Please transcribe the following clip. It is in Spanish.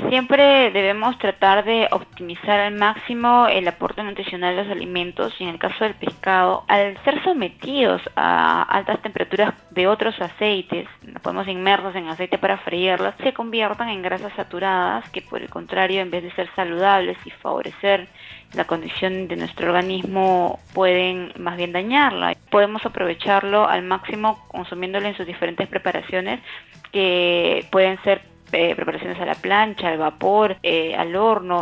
Siempre debemos tratar de optimizar al máximo el aporte nutricional de los alimentos y en el caso del pescado, al ser sometidos a altas temperaturas de otros aceites, podemos inmersos en aceite para freírlos, se conviertan en grasas saturadas que por el contrario, en vez de ser saludables y favorecer la condición de nuestro organismo, pueden más bien dañarla. Podemos aprovecharlo al máximo consumiéndolo en sus diferentes preparaciones que pueden ser preparaciones a la plancha, al vapor, al horno.